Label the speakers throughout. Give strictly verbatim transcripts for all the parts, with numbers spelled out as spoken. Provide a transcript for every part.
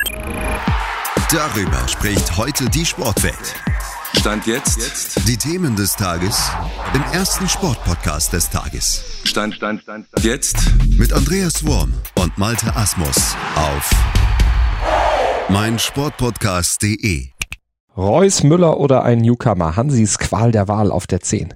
Speaker 1: Darüber spricht heute die Sportwelt.
Speaker 2: Stand jetzt.
Speaker 1: Die Themen des Tages im ersten Sportpodcast des Tages.
Speaker 2: Stand, Stand, Stand, Stand. Jetzt.
Speaker 1: Mit Andreas Worm und Malte Asmus auf meinsportpodcast punkt de.
Speaker 3: Reus, Müller oder ein Newcomer? Hansis Qual der Wahl auf der zehn.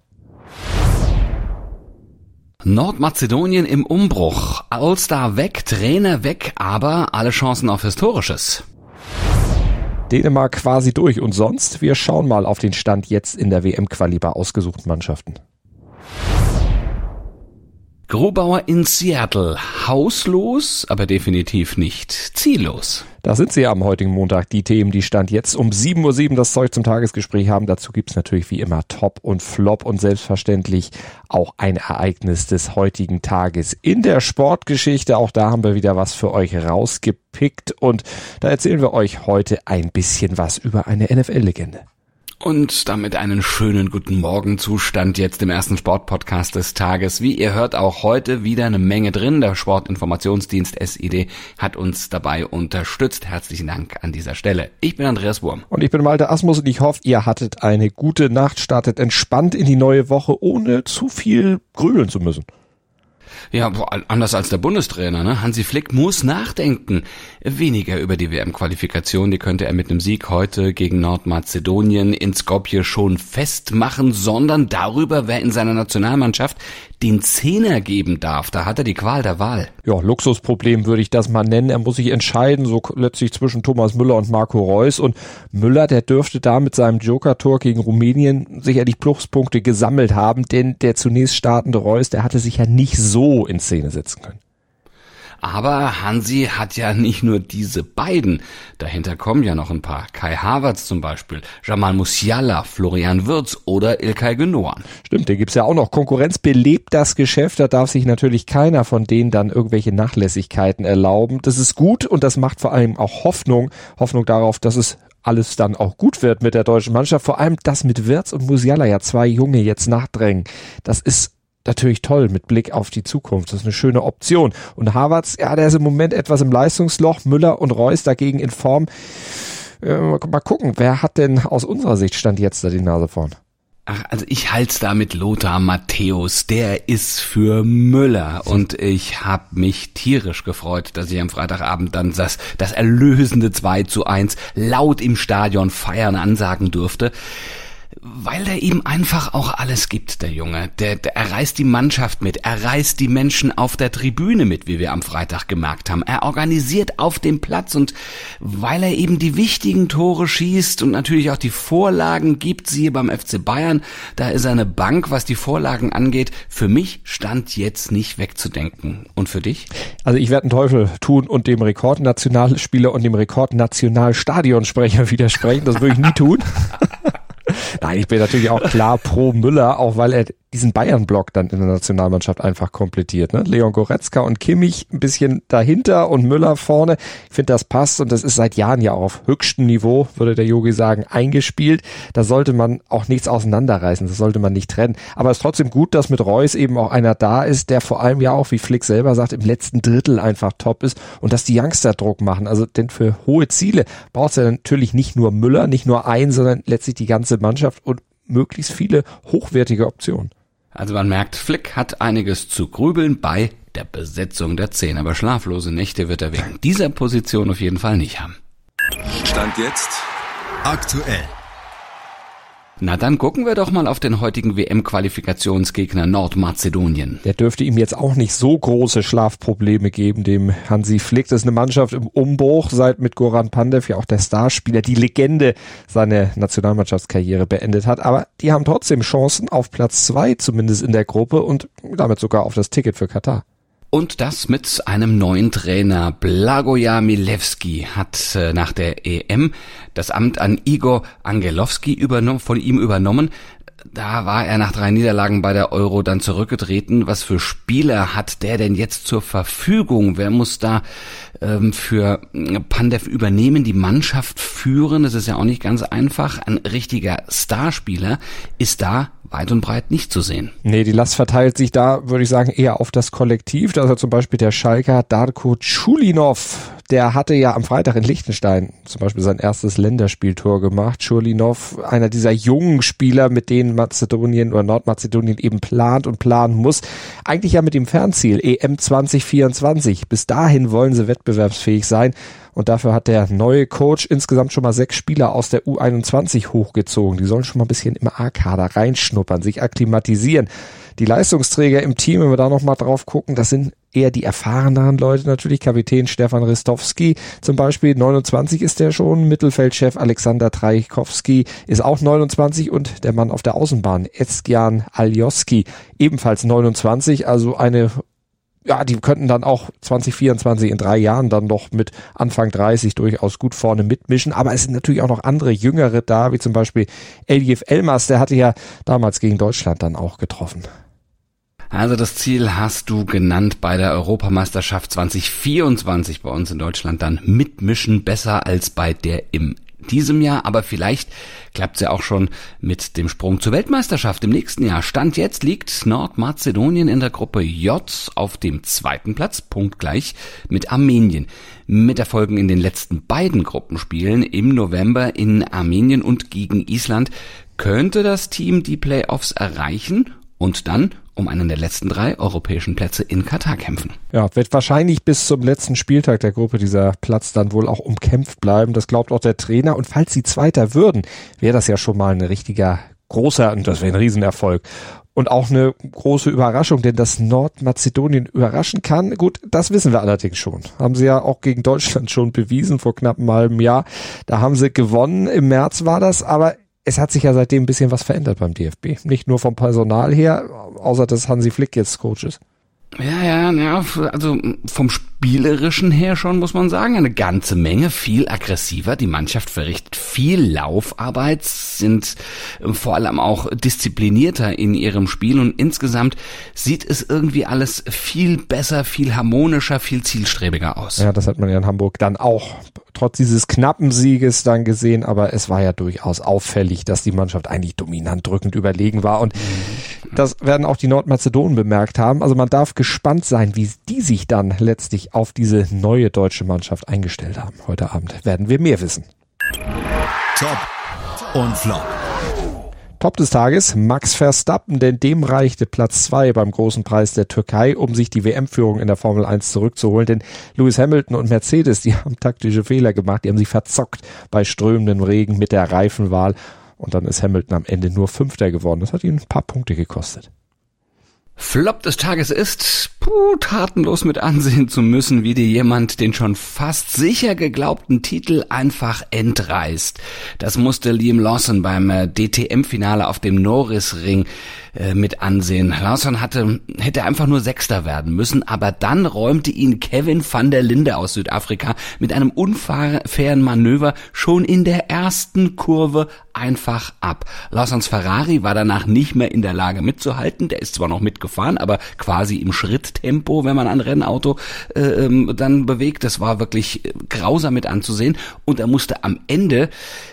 Speaker 4: Nordmazedonien im Umbruch. Allstar weg, Trainer weg, aber alle Chancen auf Historisches.
Speaker 3: Dänemark quasi durch und sonst? Wir schauen mal auf den Stand jetzt in der W M-Quali bei ausgesuchten Mannschaften.
Speaker 4: Grubauer in Seattle. Hauslos, aber definitiv nicht ziellos.
Speaker 3: Da sind sie ja am heutigen Montag, die Themen, die Stand jetzt um sieben Uhr sieben das Zeug zum Tagesgespräch haben. Dazu gibt's natürlich wie immer Top und Flop und selbstverständlich auch ein Ereignis des heutigen Tages in der Sportgeschichte. Auch da haben wir wieder was für euch rausgepickt und da erzählen wir euch heute ein bisschen was über eine N F L-Legende.
Speaker 4: Und damit einen schönen guten Morgenzustand jetzt im ersten Sportpodcast des Tages. Wie ihr hört, auch heute wieder eine Menge drin. Der Sportinformationsdienst S I D hat uns dabei unterstützt. Herzlichen Dank an dieser Stelle. Ich bin Andreas Worm.
Speaker 3: Und ich bin Malte Asmus und ich hoffe, ihr hattet eine gute Nacht, startet entspannt in die neue Woche, ohne zu viel grübeln zu müssen.
Speaker 4: Ja, anders als der Bundestrainer, ne? Hansi Flick muss nachdenken. Weniger über die W M-Qualifikation, die könnte er mit einem Sieg heute gegen Nordmazedonien in Skopje schon festmachen, sondern darüber, wer in seiner Nationalmannschaft den Zehner geben darf. Da hat er die Qual der Wahl.
Speaker 3: Ja, Luxusproblem würde ich das mal nennen. Er muss sich entscheiden, so letztlich zwischen Thomas Müller und Marco Reus. Und Müller, der dürfte da mit seinem Joker-Tor gegen Rumänien sicherlich Pluspunkte gesammelt haben, denn der zunächst startende Reus, der hatte sich ja nicht so in Szene setzen können.
Speaker 4: Aber Hansi hat ja nicht nur diese beiden. Dahinter kommen ja noch ein paar. Kai Havertz zum Beispiel, Jamal Musiala, Florian Wirtz oder İlkay Gündoğan.
Speaker 3: Stimmt, da gibt's ja auch noch. Konkurrenz belebt das Geschäft. Da darf sich natürlich keiner von denen dann irgendwelche Nachlässigkeiten erlauben. Das ist gut und das macht vor allem auch Hoffnung. Hoffnung darauf, dass es alles dann auch gut wird mit der deutschen Mannschaft. Vor allem das mit Wirtz und Musiala, ja zwei Junge jetzt nachdrängen. Das ist natürlich toll mit Blick auf die Zukunft. Das ist eine schöne Option. Und Havertz, ja, der ist im Moment etwas im Leistungsloch. Müller und Reus dagegen in Form. Äh, mal gucken, wer hat denn aus unserer Sicht Stand jetzt da die Nase vorn?
Speaker 4: Ach, also ich halt's da mit Lothar Matthäus. Der ist für Müller. Und ich habe mich tierisch gefreut, dass ich am Freitagabend dann das, das erlösende zwei zu eins laut im Stadion feiern ansagen durfte. Weil der ihm einfach auch alles gibt, der Junge. Der, der, er reißt die Mannschaft mit, er reißt die Menschen auf der Tribüne mit, wie wir am Freitag gemerkt haben. Er organisiert auf dem Platz und weil er eben die wichtigen Tore schießt und natürlich auch die Vorlagen gibt, siehe beim F C Bayern, da ist er eine Bank, was die Vorlagen angeht. Für mich stand jetzt nicht wegzudenken. Und für dich?
Speaker 3: Also ich werde einen Teufel tun und dem Rekordnationalspieler und dem Rekordnationalstadionsprecher widersprechen. Das würde ich nie tun. Nein, ich bin natürlich auch klar pro Müller, auch weil er diesen Bayern-Block dann in der Nationalmannschaft einfach komplettiert. Ne? Leon Goretzka und Kimmich ein bisschen dahinter und Müller vorne. Ich finde, das passt und das ist seit Jahren ja auch auf höchstem Niveau, würde der Yogi sagen, eingespielt. Da sollte man auch nichts auseinanderreißen, das sollte man nicht trennen. Aber es ist trotzdem gut, dass mit Reus eben auch einer da ist, der vor allem ja auch, wie Flick selber sagt, im letzten Drittel einfach top ist und dass die Youngster Druck machen. Also denn für hohe Ziele braucht es ja natürlich nicht nur Müller, nicht nur einen, sondern letztlich die ganze Mannschaft und möglichst viele hochwertige Optionen.
Speaker 4: Also man merkt, Flick hat einiges zu grübeln bei der Besetzung der Zehn. Aber schlaflose Nächte wird er wegen dieser Position auf jeden Fall nicht haben.
Speaker 2: Stand jetzt
Speaker 1: Aktuell.
Speaker 4: Na dann gucken wir doch mal auf den heutigen W M-Qualifikationsgegner Nordmazedonien.
Speaker 3: Der dürfte ihm jetzt auch nicht so große Schlafprobleme geben, dem Hansi Flick. Das ist eine Mannschaft im Umbruch, seit mit Goran Pandev ja auch der Starspieler, die Legende seine Nationalmannschaftskarriere beendet hat. Aber die haben trotzdem Chancen auf Platz zwei, zumindest in der Gruppe und damit sogar auf das Ticket für Katar.
Speaker 4: Und das mit einem neuen Trainer. Blagoja Milewski hat äh, nach der E M das Amt an Igor Angelowski übernommen, von ihm übernommen. Da war er nach drei Niederlagen bei der Euro dann zurückgetreten. Was für Spieler hat der denn jetzt zur Verfügung? Wer muss da ähm, für Pandev übernehmen, die Mannschaft führen? Das ist ja auch nicht ganz einfach. Ein richtiger Starspieler ist da weit und breit nicht zu sehen.
Speaker 3: Nee, die Last verteilt sich da, würde ich sagen, eher auf das Kollektiv. Da ist ja zum Beispiel der Schalker Darko Čulinov, der hatte ja am Freitag in Liechtenstein zum Beispiel sein erstes Länderspieltor gemacht. Schurlinov, einer dieser jungen Spieler, mit denen Mazedonien oder Nordmazedonien eben plant und planen muss. Eigentlich ja mit dem Fernziel E M zwanzig vierundzwanzig. Bis dahin wollen sie wettbewerbsfähig sein. Und dafür hat der neue Coach insgesamt schon mal sechs Spieler aus der U einundzwanzig hochgezogen. Die sollen schon mal ein bisschen im A-Kader reinschnuppern, sich akklimatisieren. Die Leistungsträger im Team, wenn wir da nochmal drauf gucken, das sind eher die erfahreneren Leute natürlich. Kapitän Stefan Ristovski zum Beispiel, neunundzwanzig ist der schon. Mittelfeldchef Alexander Trajkowski ist auch neunundzwanzig und der Mann auf der Außenbahn, Ezgian Alioski, ebenfalls neunundzwanzig. Also eine, ja, die könnten dann auch zwanzig vierundzwanzig in drei Jahren dann noch mit Anfang dreißig durchaus gut vorne mitmischen. Aber es sind natürlich auch noch andere Jüngere da, wie zum Beispiel Elif Elmas, der hatte ja damals gegen Deutschland dann auch getroffen.
Speaker 4: Also das Ziel hast du genannt bei der Europameisterschaft zwanzig vierundzwanzig bei uns in Deutschland, dann mitmischen, besser als bei der im diesem Jahr, aber vielleicht klappt es ja auch schon mit dem Sprung zur Weltmeisterschaft im nächsten Jahr. Stand jetzt liegt Nordmazedonien in der Gruppe J auf dem zweiten Platz, punktgleich mit Armenien. Mit Erfolgen in den letzten beiden Gruppenspielen im November in Armenien und gegen Island könnte das Team die Playoffs erreichen und dann um einen der letzten drei europäischen Plätze in Katar kämpfen.
Speaker 3: Ja, wird wahrscheinlich bis zum letzten Spieltag der Gruppe dieser Platz dann wohl auch umkämpft bleiben. Das glaubt auch der Trainer. Und falls sie Zweiter würden, wäre das ja schon mal ein richtiger großer, und das wäre ein Riesenerfolg. Und auch eine große Überraschung, denn dass Nordmazedonien überraschen kann, gut, das wissen wir allerdings schon. Haben sie ja auch gegen Deutschland schon bewiesen vor knapp einem halben Jahr. Da haben sie gewonnen, im März war das, aber es hat sich ja seitdem ein bisschen was verändert beim D F B. Nicht nur vom Personal her, außer dass Hansi Flick jetzt Coach ist.
Speaker 4: Ja, ja, ja, also vom Spielerischen her schon, muss man sagen, eine ganze Menge, viel aggressiver. Die Mannschaft verrichtet viel Laufarbeit, sind vor allem auch disziplinierter in ihrem Spiel und insgesamt sieht es irgendwie alles viel besser, viel harmonischer, viel zielstrebiger aus. Ja,
Speaker 3: das hat man ja in Hamburg dann auch trotz dieses knappen Sieges dann gesehen, aber es war ja durchaus auffällig, dass die Mannschaft eigentlich dominant drückend überlegen war und mhm. das werden auch die Nordmazedonen bemerkt haben. Also man darf gespannt sein, wie die sich dann letztlich auf diese neue deutsche Mannschaft eingestellt haben. Heute Abend werden wir mehr wissen.
Speaker 1: Top und Flop.
Speaker 3: Top des Tages, Max Verstappen, denn dem reichte Platz zwei beim großen Preis der Türkei, um sich die W M-Führung in der Formel eins zurückzuholen. Denn Lewis Hamilton und Mercedes, die haben taktische Fehler gemacht, die haben sich verzockt bei strömendem Regen mit der Reifenwahl. Und dann ist Hamilton am Ende nur Fünfter geworden. Das hat ihn ein paar Punkte gekostet.
Speaker 4: Flop des Tages ist, puh, tatenlos mit ansehen zu müssen, wie dir jemand den schon fast sicher geglaubten Titel einfach entreißt. Das musste Liam Lawson beim äh, D T M-Finale auf dem Norrisring äh, mit ansehen. Lawson hatte, hätte einfach nur Sechster werden müssen, aber dann räumte ihn Kevin van der Linde aus Südafrika mit einem unfairen Manöver schon in der ersten Kurve einfach ab. Lawsons Ferrari war danach nicht mehr in der Lage mitzuhalten. Der ist zwar noch mitgefahren, aber quasi im Schritttempo, wenn man ein Rennauto äh, ähm, dann bewegt. Das war wirklich grausam mit anzusehen. Und er musste am Ende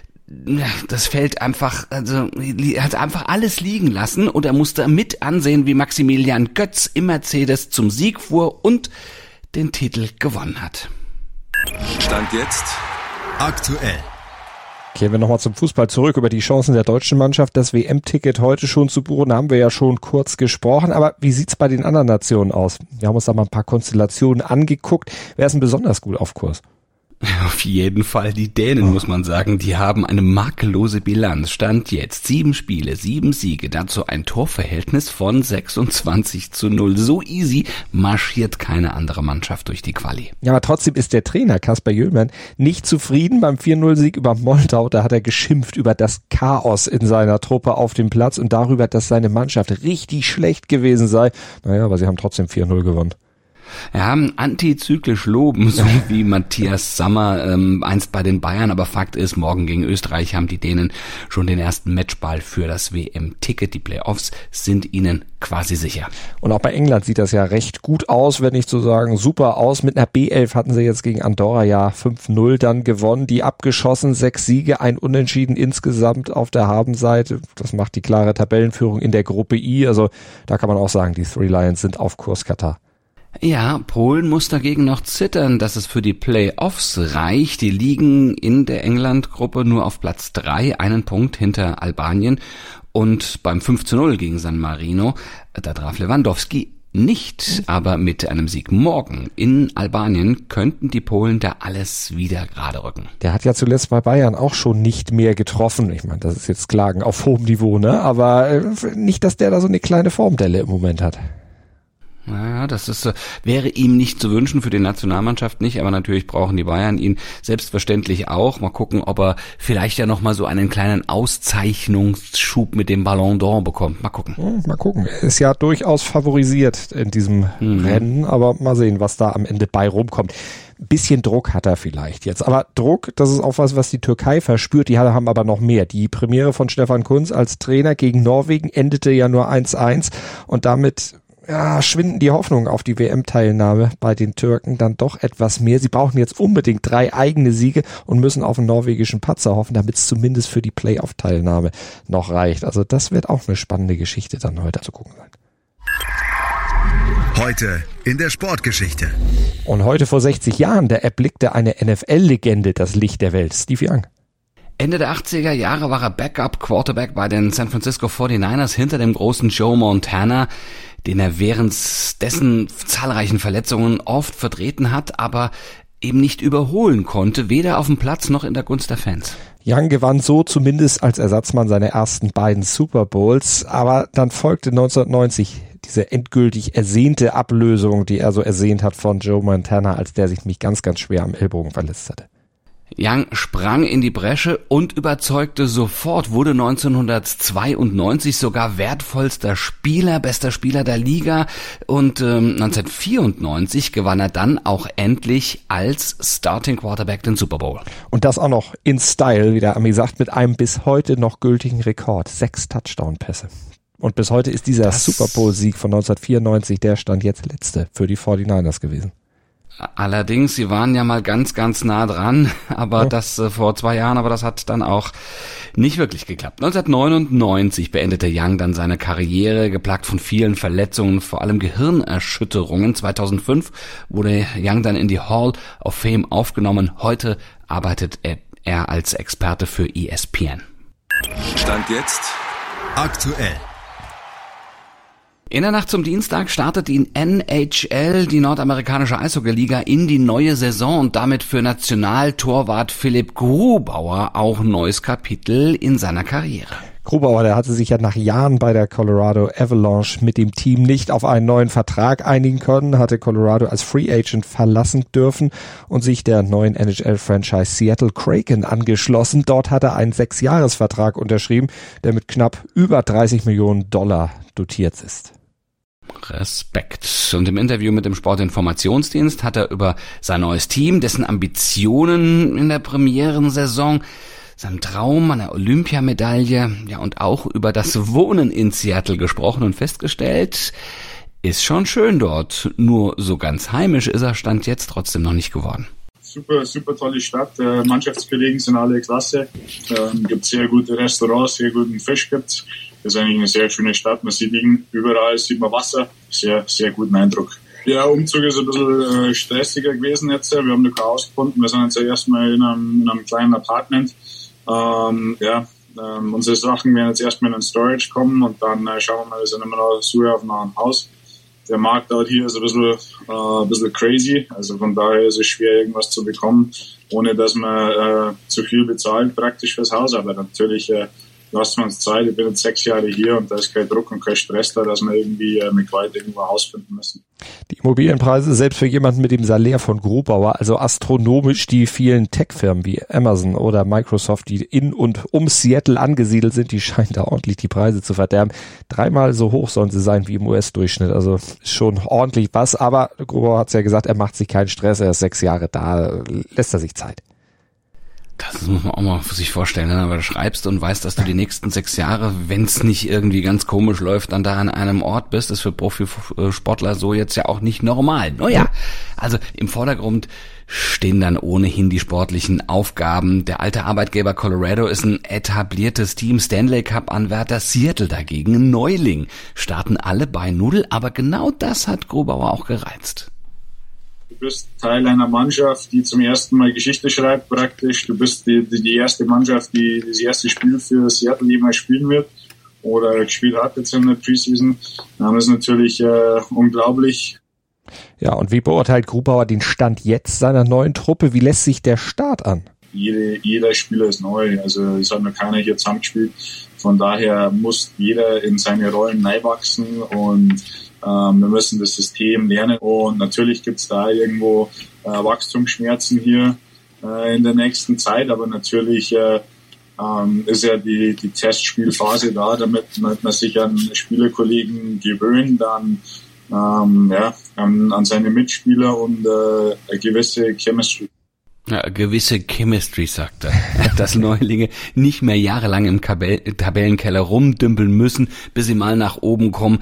Speaker 4: das Feld einfach, also er hat einfach alles liegen lassen und er musste mit ansehen, wie Maximilian Götz im Mercedes zum Sieg fuhr und den Titel gewonnen hat.
Speaker 2: Stand jetzt
Speaker 1: aktuell.
Speaker 3: Kehren wir nochmal zum Fußball zurück. Über die Chancen der deutschen Mannschaft, das W M-Ticket heute schon zu buchen, haben wir ja schon kurz gesprochen. Aber wie sieht's bei den anderen Nationen aus? Wir haben uns da mal ein paar Konstellationen angeguckt. Wer ist denn besonders gut auf Kurs?
Speaker 4: Auf jeden Fall die Dänen, muss man sagen. Die haben eine makellose Bilanz. Stand jetzt sieben Spiele, sieben Siege, dazu ein Torverhältnis von sechsundzwanzig zu null. So easy marschiert keine andere Mannschaft durch die Quali.
Speaker 3: Ja, aber trotzdem ist der Trainer Kasper Jüllmann nicht zufrieden beim vier null Sieg über Moldau. Da hat er geschimpft über das Chaos in seiner Truppe auf dem Platz und darüber, dass seine Mannschaft richtig schlecht gewesen sei. Naja, aber sie haben trotzdem vier null gewonnen.
Speaker 4: Ja, antizyklisch loben, so wie Matthias Sammer ähm, einst bei den Bayern, aber Fakt ist, morgen gegen Österreich haben die Dänen schon den ersten Matchball für das W M-Ticket. Die Playoffs sind ihnen quasi sicher.
Speaker 3: Und auch bei England sieht das ja recht gut aus, wenn nicht zu sagen super aus. Mit einer B elf hatten sie jetzt gegen Andorra ja fünf null dann gewonnen, die abgeschossen, sechs Siege, ein Unentschieden insgesamt auf der Habenseite. Das macht die klare Tabellenführung in der Gruppe I, also da kann man auch sagen, die Three Lions sind auf Kurs Katar.
Speaker 4: Ja, Polen muss dagegen noch zittern, dass es für die Playoffs reicht. Die liegen in der England-Gruppe nur auf Platz drei, einen Punkt hinter Albanien. Und beim fünf zu null gegen San Marino, da traf Lewandowski nicht, aber mit einem Sieg morgen in Albanien könnten die Polen da alles wieder gerade rücken.
Speaker 3: Der hat ja zuletzt bei Bayern auch schon nicht mehr getroffen. Ich meine, das ist jetzt Klagen auf hohem Niveau, ne? Aber äh, nicht, dass der da so eine kleine Formdelle im Moment hat.
Speaker 4: Naja, das ist, wäre ihm nicht zu wünschen, für die Nationalmannschaft nicht, aber natürlich brauchen die Bayern ihn selbstverständlich auch. Mal gucken, ob er vielleicht ja nochmal so einen kleinen Auszeichnungsschub mit dem Ballon d'Or bekommt. Mal gucken.
Speaker 3: Hm, mal gucken. Er ist ja durchaus favorisiert in diesem mhm. Rennen, aber mal sehen, was da am Ende bei rumkommt. Ein bisschen Druck hat er vielleicht jetzt. Aber Druck, das ist auch was, was die Türkei verspürt. Die haben aber noch mehr. Die Premiere von Stefan Kuntz als Trainer gegen Norwegen endete ja nur eins eins und damit ja, schwinden die Hoffnungen auf die W M-Teilnahme bei den Türken dann doch etwas mehr. Sie brauchen jetzt unbedingt drei eigene Siege und müssen auf einen norwegischen Patzer hoffen, damit es zumindest für die Playoff-Teilnahme noch reicht. Also das wird auch eine spannende Geschichte dann heute zu gucken sein.
Speaker 1: Heute in der Sportgeschichte.
Speaker 3: Und heute vor sechzig Jahren, da erblickte eine N F L-Legende das Licht der Welt, Steve Young.
Speaker 4: Ende der achtziger Jahre war er Backup-Quarterback bei den San Francisco forty-niners hinter dem großen Joe Montana, den er während dessen zahlreichen Verletzungen oft vertreten hat, aber eben nicht überholen konnte, weder auf dem Platz noch in der Gunst der Fans.
Speaker 3: Young gewann so zumindest als Ersatzmann seine ersten beiden Super Bowls, aber dann folgte neunzehnhundertneunzig diese endgültig ersehnte Ablösung, die er so ersehnt hat von Joe Montana, als der sich nämlich ganz, ganz schwer am Ellbogen verletzt hatte.
Speaker 4: Young sprang in die Bresche und überzeugte sofort, wurde neunzehnhundertzweiundneunzig sogar wertvollster Spieler, bester Spieler der Liga und ähm, neunzehnhundertvierundneunzig gewann er dann auch endlich als Starting Quarterback den Super Bowl.
Speaker 3: Und das auch noch in Style, wie der Ami sagt, mit einem bis heute noch gültigen Rekord, sechs Touchdown-Pässe. Und bis heute ist dieser das Super Bowl-Sieg von neunzehnhundertvierundneunzig, der stand jetzt letzte für die forty-niners gewesen.
Speaker 4: Allerdings, sie waren ja mal ganz, ganz nah dran, aber ja. das äh, vor zwei Jahren, aber das hat dann auch nicht wirklich geklappt. neunzehnhundertneunundneunzig beendete Young dann seine Karriere, geplagt von vielen Verletzungen, vor allem Gehirnerschütterungen. zweitausendfünf wurde Young dann in die Hall of Fame aufgenommen. Heute arbeitet er, er als Experte für E S P N.
Speaker 2: Stand jetzt
Speaker 1: aktuell.
Speaker 4: In der Nacht zum Dienstag startet die N H L, die nordamerikanische Eishockey-Liga, in die neue Saison und damit für Nationaltorwart Philipp Grubauer auch ein neues Kapitel in seiner Karriere.
Speaker 3: Grubauer, der hatte sich ja nach Jahren bei der Colorado Avalanche mit dem Team nicht auf einen neuen Vertrag einigen können, hatte Colorado als Free Agent verlassen dürfen und sich der neuen N H L-Franchise Seattle Kraken angeschlossen. Dort hat er einen Sechsjahresvertrag unterschrieben, der mit knapp über dreißig Millionen Dollar dotiert ist.
Speaker 4: Respekt. Und im Interview mit dem Sportinformationsdienst hat er über sein neues Team, dessen Ambitionen in der Premierensaison, seinem Traum an der Olympiamedaille, ja und auch über das Wohnen in Seattle gesprochen und festgestellt, ist schon schön dort. Nur so ganz heimisch ist er Stand jetzt trotzdem noch nicht geworden.
Speaker 5: Super, super tolle Stadt. Äh, Mannschaftskollegen sind alle klasse. Ähm, gibt sehr gute Restaurants, sehr guten Fisch gibt's. Das ist eigentlich eine sehr schöne Stadt. Man sieht überall, sieht man Wasser. Sehr, sehr guten Eindruck. Ja, Umzug ist ein bisschen äh, stressiger gewesen jetzt. Wir haben noch kein Haus gefunden. Wir sind jetzt ja erstmal in einem, in einem kleinen Apartment. Ähm, ja, ähm, unsere Sachen werden jetzt erstmal in ein Storage kommen und dann äh, schauen wir mal, wir sind immer noch Suche auf ein Haus. Der Markt dort hier ist ein bisschen, äh, ein bisschen crazy. Also von daher ist es schwer, irgendwas zu bekommen, ohne dass man äh, zu viel bezahlt praktisch fürs Haus. Aber natürlich äh, lasst man uns Zeit. Ich bin jetzt sechs Jahre hier und da ist kein Druck und kein Stress da, dass wir irgendwie äh, mit Gewalt irgendwo ein Haus finden müssen.
Speaker 3: Die Immobilienpreise, selbst für jemanden mit dem Salär von Grubauer, also astronomisch. Die vielen Tech-Firmen wie Amazon oder Microsoft, die in und um Seattle angesiedelt sind, die scheinen da ordentlich die Preise zu verderben. Dreimal so hoch sollen sie sein wie im U S-Durchschnitt. Also ist schon ordentlich was. Aber Grubauer hat es ja gesagt, er macht sich keinen Stress. Er ist sechs Jahre da, lässt er sich Zeit.
Speaker 4: Das muss man auch mal für sich vorstellen, wenn du schreibst und weißt, dass du die nächsten sechs Jahre, wenn es nicht irgendwie ganz komisch läuft, dann da an einem Ort bist, ist für Profisportler so jetzt ja auch nicht normal. Naja, also im Vordergrund stehen dann ohnehin die sportlichen Aufgaben. Der alte Arbeitgeber Colorado ist ein etabliertes Team, Stanley Cup-Anwärter, Seattle dagegen ein Neuling. Starten alle bei Null, aber genau das hat Grubauer auch gereizt.
Speaker 5: Du bist Teil einer Mannschaft, die zum ersten Mal Geschichte schreibt praktisch. Du bist die, die, die erste Mannschaft, die das erste Spiel für Seattle jemals spielen wird oder gespielt hat jetzt in der Preseason. Das ist natürlich äh, unglaublich.
Speaker 3: Ja, und wie beurteilt Grubauer den Stand jetzt seiner neuen Truppe? Wie lässt sich der Start an?
Speaker 5: Jede, jeder Spieler ist neu, also es hat noch keiner hier zusammengespielt. Von daher muss jeder in seine Rollen reinwachsen und ähm, wir müssen das System lernen. Und natürlich gibt es da irgendwo äh, Wachstumsschmerzen hier äh, in der nächsten Zeit, aber natürlich äh, ähm, ist ja die, die Testspielphase da, damit man, man sich an Spielerkollegen gewöhnt, dann ähm, ja, an, an seine Mitspieler und äh, eine gewisse Chemistry.
Speaker 4: Ja, gewisse Chemistry, sagt er. Dass Neulinge nicht mehr jahrelang im Kabell- Tabellenkeller rumdümpeln müssen, bis sie mal nach oben kommen.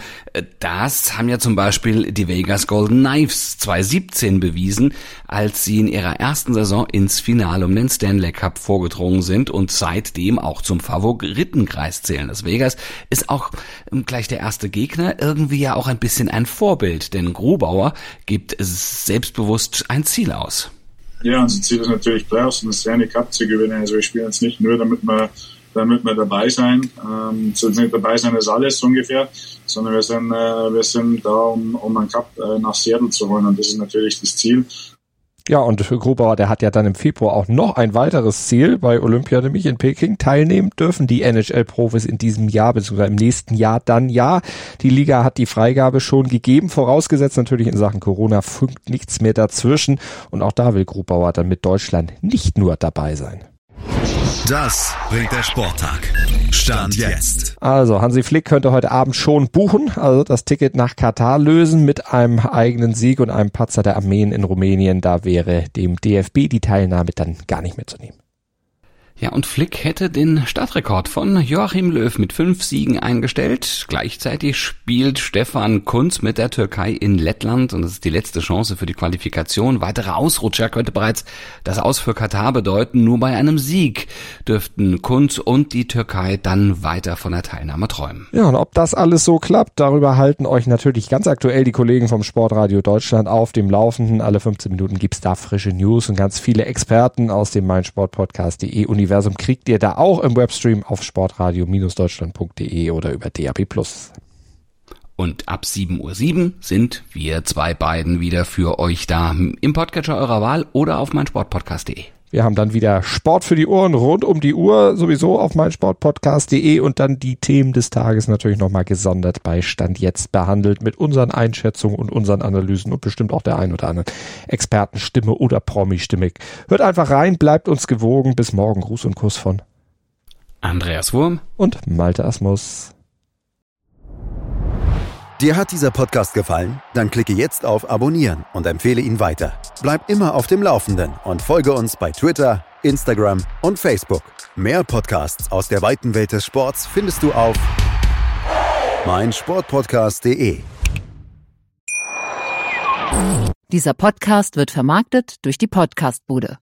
Speaker 4: Das haben ja zum Beispiel die Vegas Golden Knives zwanzig siebzehn bewiesen, als sie in ihrer ersten Saison ins Finale um den Stanley Cup vorgedrungen sind und seitdem auch zum Favoritenkreis zählen. Das Vegas ist auch gleich der erste Gegner, irgendwie ja auch ein bisschen ein Vorbild, denn Grubauer gibt selbstbewusst ein Ziel aus.
Speaker 5: Ja, unser Ziel ist natürlich Playoffs und das Stanley Cup zu gewinnen. Also wir spielen jetzt nicht nur, damit wir, damit wir dabei sein. Ähm, so nicht dabei sein ist alles ungefähr, sondern wir sind, äh, wir sind da, um, um einen Cup äh, nach Seattle zu holen und das ist natürlich das Ziel.
Speaker 3: Ja, und Grubauer, der hat ja dann im Februar auch noch ein weiteres Ziel bei Olympia, nämlich in Peking. Teilnehmen dürfen die N H L-Profis in diesem Jahr, beziehungsweise im nächsten Jahr dann ja. Die Liga hat die Freigabe schon gegeben, vorausgesetzt natürlich in Sachen Corona funkt nichts mehr dazwischen. Und auch da will Grubauer dann mit Deutschland nicht nur dabei sein.
Speaker 1: Das bringt der Sporttag. Stand jetzt.
Speaker 3: Also Hansi Flick könnte heute Abend schon buchen, also das Ticket nach Katar lösen mit einem eigenen Sieg und einem Patzer der Armeen in Rumänien. Da wäre dem D F B die Teilnahme dann gar nicht mehr zu nehmen.
Speaker 4: Ja, und Flick hätte den Startrekord von Joachim Löw mit fünf Siegen eingestellt. Gleichzeitig spielt Stefan Kuntz mit der Türkei in Lettland und das ist die letzte Chance für die Qualifikation. Weitere Ausrutscher könnte bereits das Aus für Katar bedeuten. Nur bei einem Sieg dürften Kuntz und die Türkei dann weiter von der Teilnahme träumen.
Speaker 3: Ja, und ob das alles so klappt, darüber halten euch natürlich ganz aktuell die Kollegen vom Sportradio Deutschland auf dem Laufenden. Alle fünfzehn Minuten gibt's da frische News und ganz viele Experten aus dem meinsportpodcast punkt de Universum kriegt ihr da auch im Webstream auf sportradio Bindestrich deutschland punkt de oder über D A B plus.
Speaker 4: Und ab sieben Uhr sieben sind wir zwei beiden wieder für euch da im Podcatcher eurer Wahl oder auf meinsportpodcast punkt de.
Speaker 3: Wir haben dann wieder Sport für die Ohren rund um die Uhr, sowieso auf meinsportpodcast punkt de und dann die Themen des Tages natürlich nochmal gesondert bei Stand Jetzt behandelt mit unseren Einschätzungen und unseren Analysen und bestimmt auch der ein oder anderen Expertenstimme oder Promi-Stimme. Hört einfach rein, bleibt uns gewogen. Bis morgen. Gruß und Kuss von
Speaker 4: Andreas Wurm
Speaker 3: und Malte Asmus.
Speaker 1: Dir hat dieser Podcast gefallen? Dann klicke jetzt auf Abonnieren und empfehle ihn weiter. Bleib immer auf dem Laufenden und folge uns bei Twitter, Instagram und Facebook. Mehr Podcasts aus der weiten Welt des Sports findest du auf meinsportpodcast punkt de.
Speaker 6: Dieser Podcast wird vermarktet durch die Podcastbude.